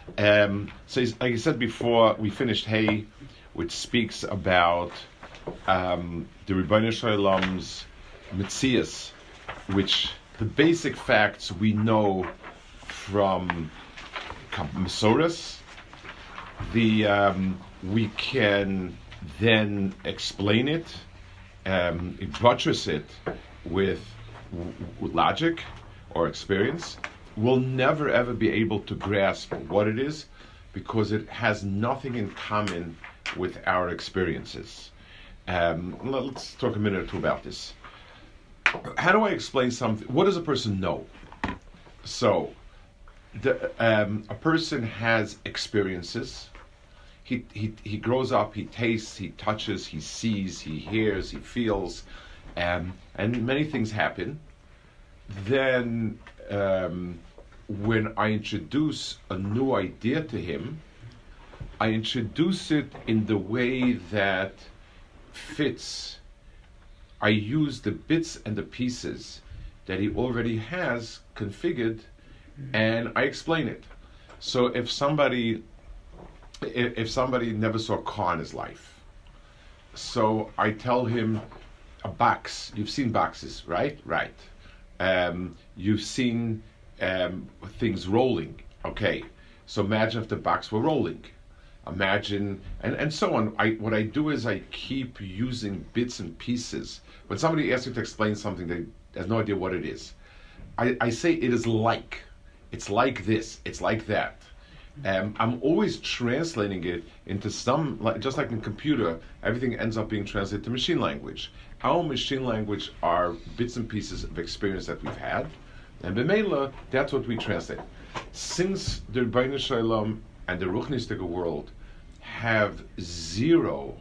Like I said before, we finished Hay, which speaks about the Rebbeinu Shalom's Metzias, which the basic facts we know from Masoras. We can then explain it, buttress it with logic or experience. We'll never ever be able to grasp what it is because it has nothing in common with our experiences. Let's talk a minute or two about this. How do I explain something? What does a person know? So, a person has experiences. He grows up, he tastes, he touches, he sees, he hears, he feels, and many things happen. Then, when I introduce a new idea to him, I introduce it in the way that fits. I use the bits and the pieces that he already has configured, and I explain it. So if somebody never saw a car in his life, so I tell him a box. You've seen boxes, right? Right. You've seen things rolling. Okay. So imagine if the box were rolling. Imagine, and so on. What I do is I keep using bits and pieces. When somebody asks me to explain something, they has no idea what it is. I say it is like. It's like this. It's like that. I'm always translating it into just like in computer, everything ends up being translated to machine language. Our machine language are bits and pieces of experience that we've had, and b'meila, that's what we translate. Since the Rebbeinu Shalom and the Ruchnistic world have zero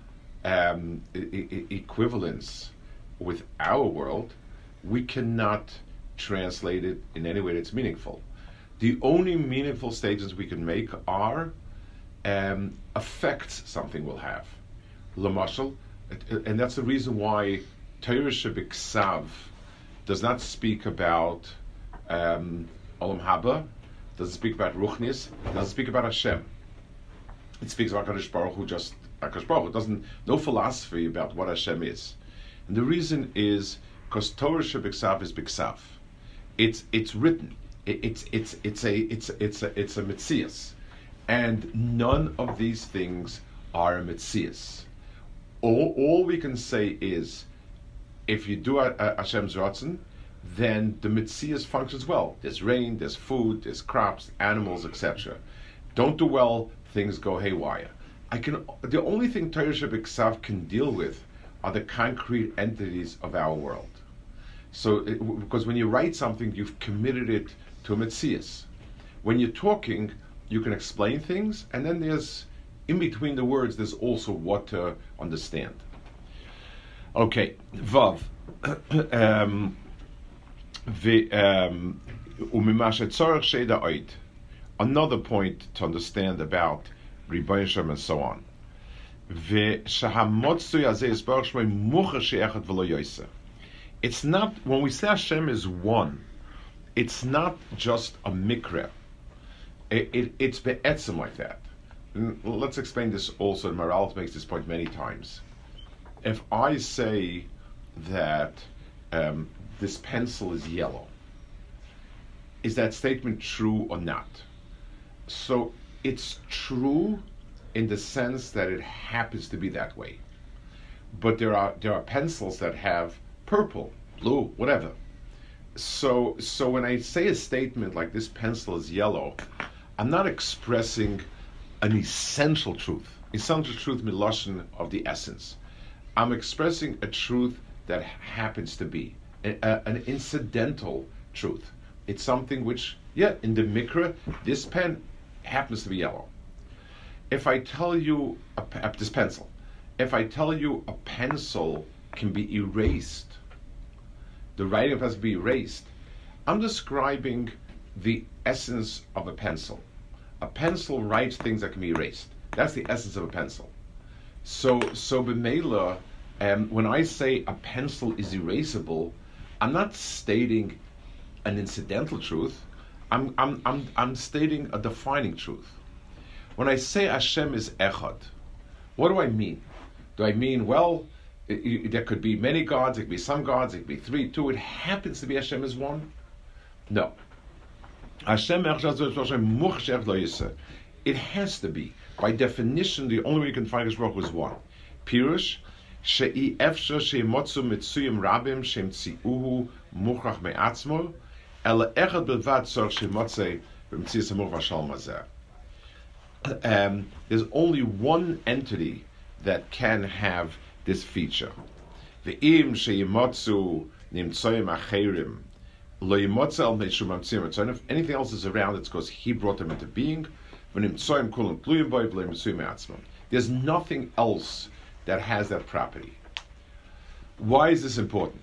equivalence with our world, we cannot translate it in any way that's meaningful. The only meaningful statements we can make are effects something will have. Lamashal, and that's the reason why Torah Shebiksav does not speak about Olam Haba, doesn't speak about Ruchnis, doesn't speak about Hashem. It speaks about HaKadosh Baruch Hu, just HaKadosh Baruch Hu. It doesn't, no philosophy about what Hashem is. And the reason is because Torah Shebiksav is Biksav. It's written. It's a Metzias, and none of these things are a Metzias. All we can say is, if you do Hashem's Ratzon, then the Metzias functions well. There's rain, there's food, there's crops, animals, etc. Don't do well, things go haywire. The only thing Torah Shebiksav can deal with are the concrete entities of our world. So, because when you write something, you've committed it to a Metzias. When you're talking, you can explain things, and then there's, in between the words, there's also what to understand. Okay, Vav. Another point to understand about Rebbeinu Shalom and so on. It's not, when we say Hashem is one, it's not just a mikra. It's be'etzim like that. And let's explain this also. Maral makes this point many times. If I say that this pencil is yellow, is that statement true or not? So it's true in the sense that it happens to be that way. But there are pencils that have purple, blue, whatever. So when I say a statement like this pencil is yellow, I'm not expressing an essential truth. Essential truth miloshin of the essence. I'm expressing a truth that happens to be an incidental truth. It's something which, in the mikra, this pen happens to be yellow. If I tell you this pencil, if I tell you a pencil can be erased, the writing of it has to be erased, I'm describing the essence of a pencil. A pencil writes things that can be erased. That's the essence of a pencil. So b'meila, when I say a pencil is erasable, I'm not stating an incidental truth. I'm stating a defining truth. When I say Hashem is Echad, what do I mean? Do I mean, well, there could be many gods, it could be some gods, it could be 3, 2, it happens to be Hashem is one? No. Hashem Echad, it has to be. By definition, the only way you can find His Baruch is one. Pirush, She'i Efsha She'motzu Mitzuyim Rabim She'mtzi'uhu Muchrach Me'atzmo, Ela Echad Belvad Tzorch She'motzei B'mtzi'is HaMuch V'Shalom Hazeh. There's only one entity that can have this feature. Ve'im She'imotzu Nimtzoyim Acherim Lo Yimotze Al Meishum Amtzim Etzoyin. If anything else is around, it's because He brought them into being. There's nothing else that has that property. Why is this important?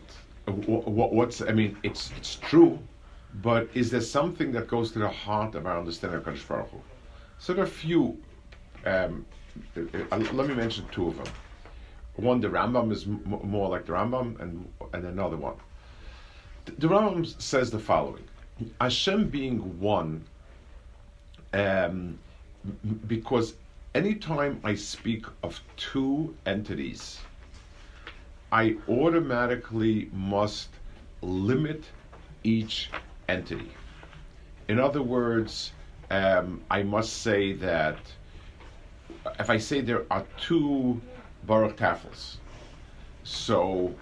It's true, but is there something that goes to the heart of our understanding of Kadosh Baruch Hu? So there are a few. Let me mention 2 of them. One, the Rambam is more like the Rambam, and another one. The Rambam says the following: Hashem being one. Because anytime I speak of 2 entities, I automatically must limit each entity. In other words, I must say that if I say there are 2 Baruch Tafels, so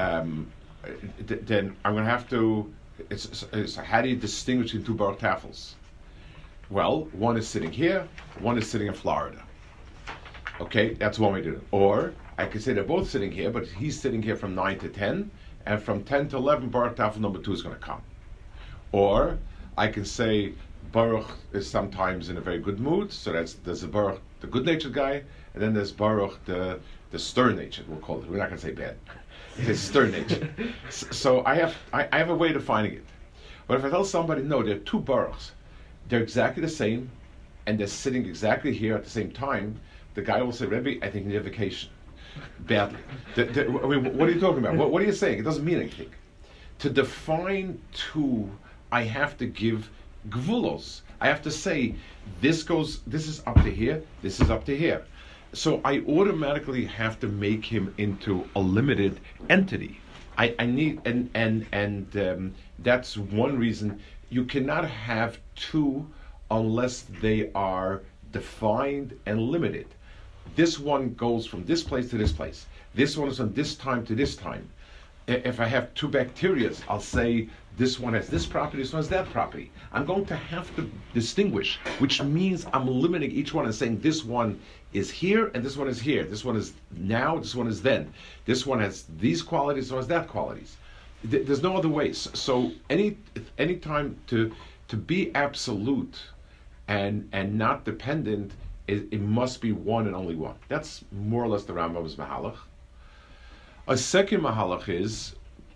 then I'm going to have to. It's how do you distinguish between 2 Baruch Tafels? Well, one is sitting here, one is sitting in Florida. Okay, that's one way to do it. Or I could say they're both sitting here, but he's sitting here from 9 to 10, and from 10 to 11, Baruch Tafel number 2 is going to come. Or I can say Baruch is sometimes in a very good mood, so there's a Baruch, the good-natured guy, and then there's Baruch, the stern-natured, we'll call it. We're not going to say bad. It's stern-natured. So I have a way of defining it. But if I tell somebody, no, there are 2 Baruchs, they're exactly the same, and they're sitting exactly here at the same time, the guy will say, Rebbe, I think you need a vacation. Badly. What are you talking about? What are you saying? It doesn't mean anything. To define 2, I have to give gvulos. I have to say, this is up to here, this is up to here. So I automatically have to make him into a limited entity. I need, and that's one reason. You cannot have 2 unless they are defined and limited. This one goes from this place to this place. This one is from this time to this time. If I have 2 bacteria, I'll say this one has this property, this one has that property. I'm going to have to distinguish, which means I'm limiting each one and saying this one is here and this one is here. This one is now, this one is then. This one has these qualities, this one has that qualities. There's no other way. So any time to be absolute and not dependent, it must be one and only one. That's more or less the Rambam's Mahalach. A second Mahalach is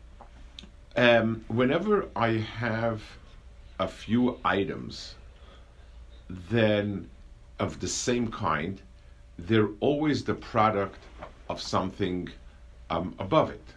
whenever I have a few items then of the same kind, they're always the product of something above it.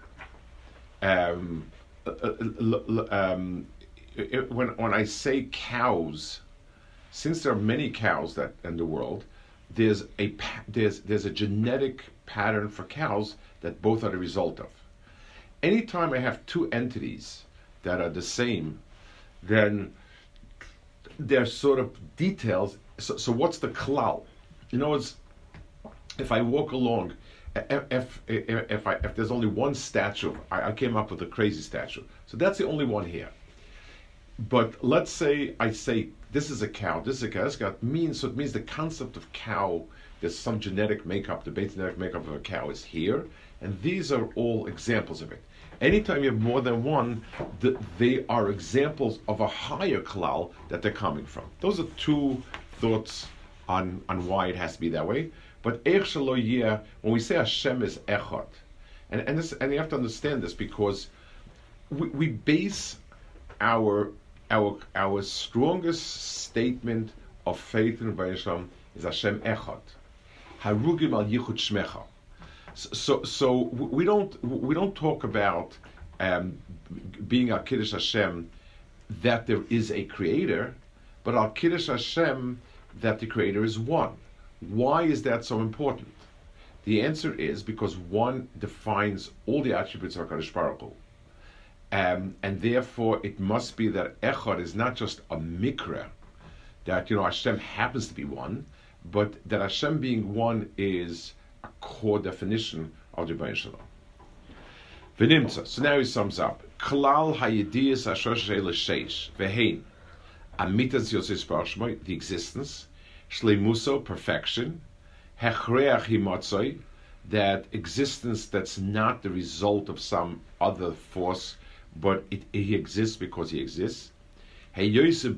When I say cows, since there are many cows that in the world, there's a genetic pattern for cows that both are the result of. Anytime I have 2 entities that are the same, then there's sort of details. So what's the klal? You know, if I walk along. If there's only one statue, I came up with a crazy statue. So that's the only one here. But let's say I say this is a cow, this is a cow. This cow means the concept of cow. There's some genetic makeup. The base genetic makeup of a cow is here, and these are all examples of it. Anytime you have more than one, they are examples of a higher klal that they're coming from. Those are 2 thoughts on why it has to be that way. But when we say Hashem is Echad, and you have to understand this because we base our strongest statement of faith in Rebbeinu Shalom is Hashem Echad. Harugim al Yichud Shmecha. So we don't talk about being a Kiddush Hashem that there is a creator, but Al Kiddush Hashem that the creator is one. Why is that so important? The answer is because one defines all the attributes of HaKadosh Baruch Hu. And therefore it must be that Echad is not just a mikra, that Hashem happens to be one, but that Hashem being one is a core definition of the Rebbeinu Shalom. V'nimtza. So now he sums up. Klal hayidiyas ashosh sheish vehein amitas yosef barshmoi, the existence, shleimuso, perfection, hechreach himotzoi, that existence that's not the result of some other force, but he exists because he exists. He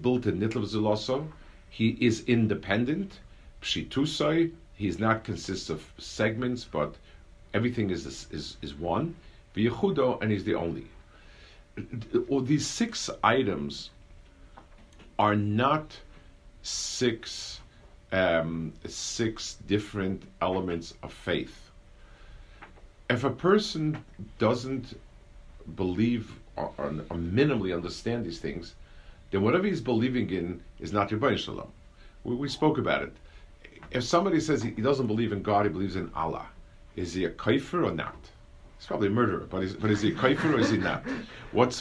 is independent. Pshitusai, he is not consists of segments, but everything is one. V'yechudo, and he's the only. All these 6 items are not six different elements of faith. If a person doesn't believe or minimally understand these things, then whatever he's believing in is not Rebbeinu Shalom. We spoke about it. If somebody says he doesn't believe in God, he believes in Allah, is he a kafir or not? He's probably a murderer, but is he a kafir or is he not? What's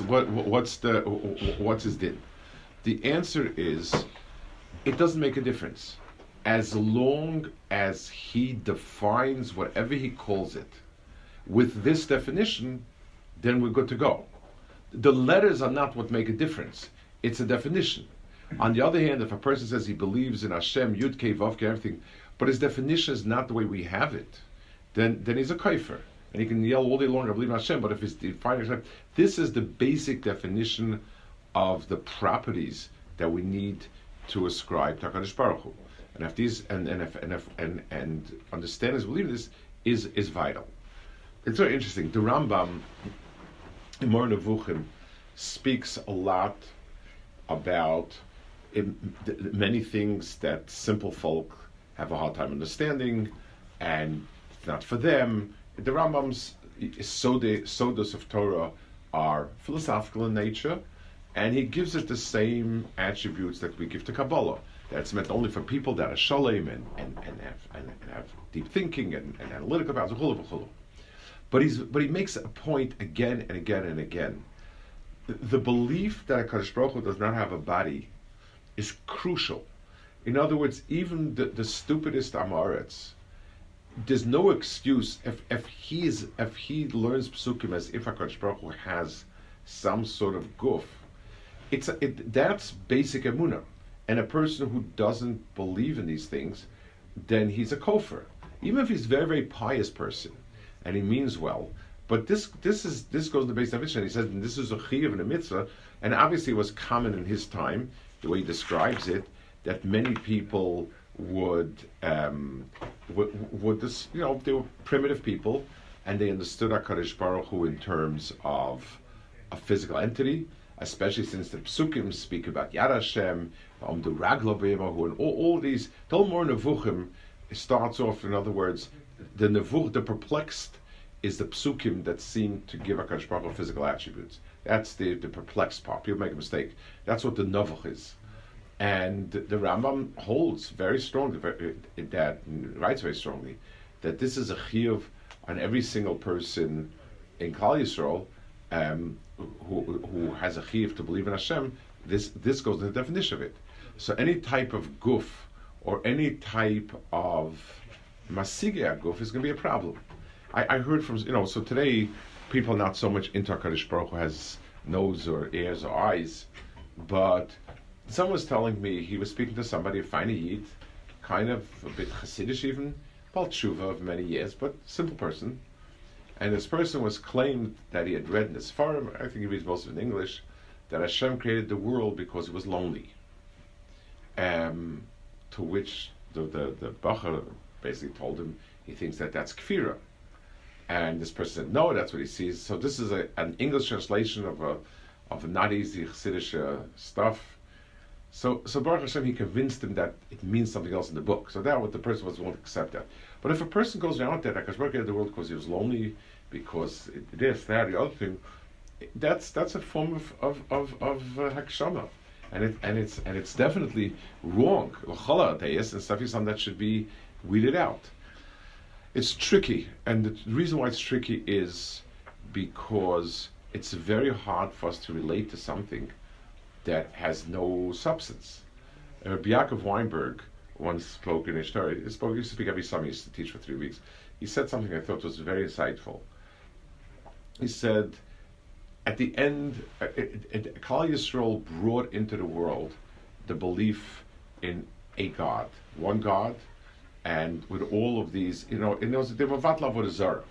his din? The answer is, it doesn't make a difference. As long as he defines whatever he calls it with this definition, then we're good to go. The letters are not what make a difference. It's a definition. On the other hand, if a person says he believes in Hashem, Yud Kei Vav Kei, everything, but his definition is not the way we have it, then he's a kafir. And he can yell all day long, I believe in Hashem, but if he's defining Hashem, this is the basic definition of the properties that we need to ascribe to HaKadosh Baruch Hu. And if these and understand this, believe this is vital. It's very interesting. The Rambam in Moreh Nevuchim speaks a lot about many things that simple folk have a hard time understanding, and it's not for them. The Rambam's sodas of Torah are philosophical in nature, and he gives it the same attributes that we give to Kabbalah. That's meant only for people that are shalem and have deep thinking and analytical about it. But he makes a point again and again and again. The belief that HaKadosh Baruch Hu does not have a body is crucial. In other words, even the stupidest Amoritz, there's no excuse if he learns psukim as if HaKadosh Baruch Hu has some sort of guf. That's basic emunah. And a person who doesn't believe in these things, then he's a kofar. Even if he's a very, very pious person, and he means well, but this goes to the base definition. He says this is a chiyuv and a mitzvah, and obviously it was common in his time, the way he describes it, that many people would this, they were primitive people, and they understood HaKadosh Baruch Hu in terms of a physical entity, especially since the psukim speak about Yad Hashem, the Raglo B'Yemahu, and all these. Talmud Nevuchim starts off, in other words, the perplexed is the psukim that seem to give HaKadosh Baruch Hu physical attributes. That's the perplexed part. People make a mistake. That's what the Nevuch is. And the Rambam holds very strongly, writes very strongly, that this is a chiyuv on every single person in Klal Yisrael who has a chiyuv to believe in Hashem. This goes to the definition of it. So any type of guf or any type of masigeh guf is going to be a problem. I heard from, so today people are not so much into HaKadosh Baruch Hu has nose or ears or eyes, but someone was telling me he was speaking to somebody, a fine yid, kind of a bit chassidish even, Bal Tshuva of many years, but simple person. And this person was claimed that he had read in his forum, I think he reads most of it in English, that Hashem created the world because he was lonely. To which the Bacher basically told him he thinks that's kfira. And this person said, no, that's what he sees. So this is an English translation of a not easy Chassidish stuff. So Baruch Hashem, he convinced him that it means something else in the book. So that what the person was willing to accept that. But if a person goes around that HaKadosh Baruch Hu created the world because he was lonely, because this, that, the other thing, that's a form of hakshama, and it's definitely wrong. L'chala ateias and stuff is something that should be weeded out. It's tricky, and the reason why it's tricky is because it's very hard for us to relate to something that has no substance. Rabbi Yaakov Weinberg once spoke in a story. He used to speak every summer. He used to teach for 3 weeks. He said something I thought was very insightful. He said, at the end, Klal Yisrael brought into the world the belief in a God, one God, and with all of these, they were vatlav with a zara.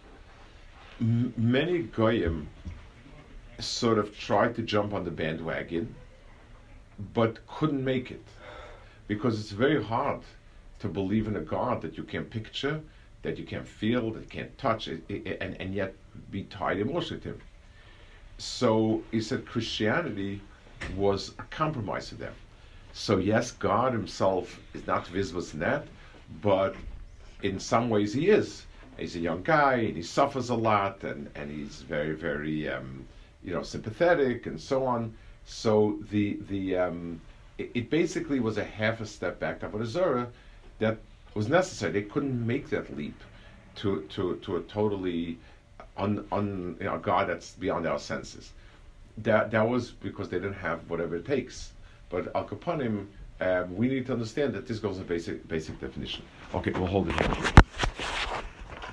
Many goyim sort of tried to jump on the bandwagon, but couldn't make it, because it's very hard to believe in a God that you can't picture, that you can't feel, that you can't touch, and yet be tied emotionally to him. So he said Christianity was a compromise to them. So yes, God himself is not visible in that, but in some ways he is. He's a young guy, and he suffers a lot, and he's very, very, sympathetic, and so on. So it basically was a half a step back to Avodah Zarah that was necessary. They couldn't make that leap to a totally God that's beyond our senses. That was because they didn't have whatever it takes. But Al Kapanim, we need to understand that this goes in basic definition. Okay, we'll hold it here.